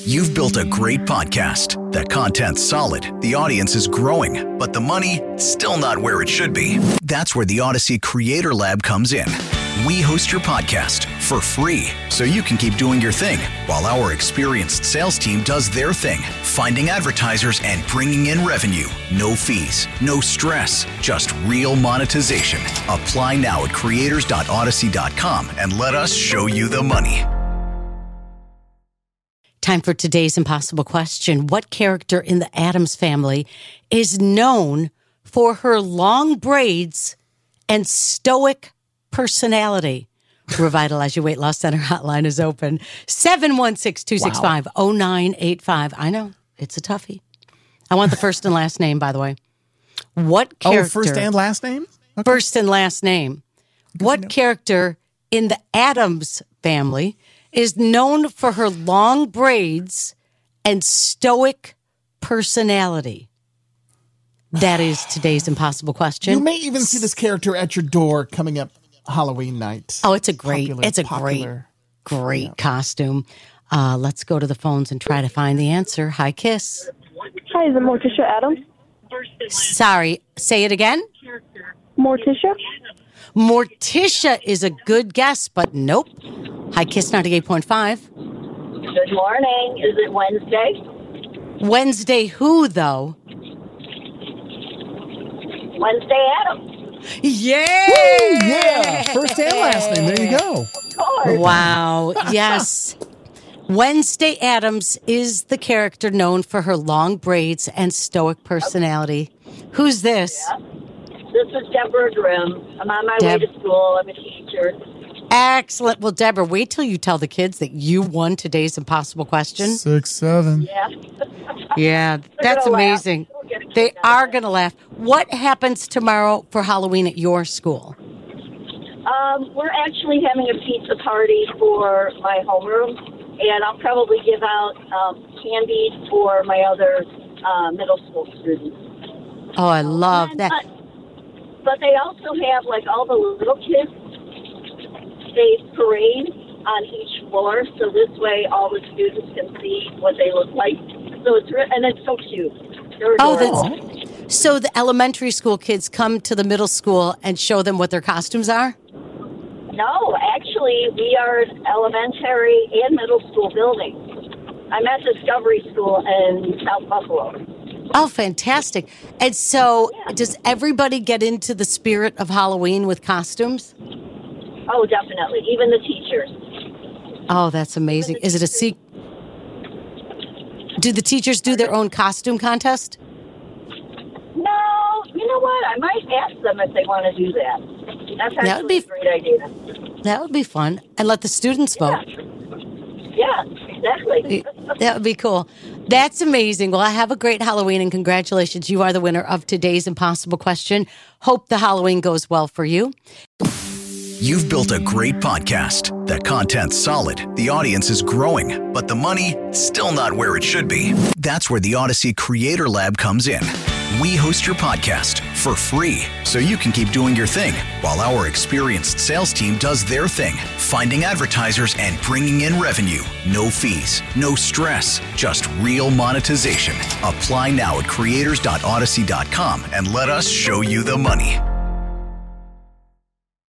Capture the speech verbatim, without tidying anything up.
You've built a great podcast. The content's solid, the audience is growing, but the money, still not where it should be. That's where the Odyssey Creator Lab comes in. We host your podcast for free, so you can keep doing your thing, while our experienced sales team does their thing, finding advertisers and bringing in revenue. No fees, no stress, just real monetization. Apply now at creators dot odyssey dot com and let us show you the money. Time for today's impossible question. What character in the Addams Family is known for her long braids and stoic personality? Revitalize Your Weight Loss Center hotline is open. seven one six, two six five, zero nine eight five. I know, it's a toughie. I want the first and last name, by the way. What character? Oh, first and last name? Okay. First and last name. Good what character in the Addams Family is known for her long braids and stoic personality? That is today's impossible question. You may even see this character at your door coming up Halloween night. Oh, it's a great, Popular, it's a popular. great, great yeah. costume. Uh, let's go to the phones and try to find the answer. Hi, Kiss. Hi, is it Morticia Addams? Sorry, say it again. Morticia? Morticia is a good guess, but nope. Hi, Kiss ninety-eight point five. Good morning. Is it Wednesday? Wednesday who, though? Wednesday Addams. Yeah! Woo, yeah! First and last name. There you go. Of course. Wow. Yes. Wednesday Addams is the character known for her long braids and stoic personality. Who's this? Yeah. This is Deborah Grimm. I'm on my Deb- way to school. I'm a teacher. Excellent. Well, Deborah, wait till you tell the kids that you won today's impossible question. Six, seven. Yeah. Yeah, that's gonna laugh. amazing. We'll get a They kick out of are it. going to laugh. What happens tomorrow for Halloween at your school? Um, we're actually having a pizza party for my homeroom, and I'll probably give out um, candy for my other uh, middle school students. Oh, I love And, that. But, but they also have, like, all the little kids, they parade on each floor, so this way all the students can see what they look like. So it's re- and it's so cute. They're Oh, adorable. that's so the elementary school kids come to the middle school and show them what their costumes are? No, actually, we are an elementary and middle school building. I'm at Discovery School in South Buffalo. Oh, fantastic. And so does everybody get into the spirit of Halloween with costumes? Oh, definitely. Even the teachers. Oh, that's amazing. Is it a secret? Do the teachers do their own costume contest? No, you know what? I might ask them if they want to do that. That's That would actually be- a great idea. That would be fun. And let the students vote. Yeah, exactly. That would be cool. That's amazing. Well, I have a great Halloween and congratulations. You are the winner of today's impossible question. Hope the Halloween goes well for you. You've built a great podcast. The content's solid, the audience is growing, but the money, still not where it should be. That's where the Odyssey Creator Lab comes in. We host your podcast for free, so you can keep doing your thing, while our experienced sales team does their thing, finding advertisers and bringing in revenue. No fees, no stress, just real monetization. Apply now at creators dot odyssey dot com and let us show you the money.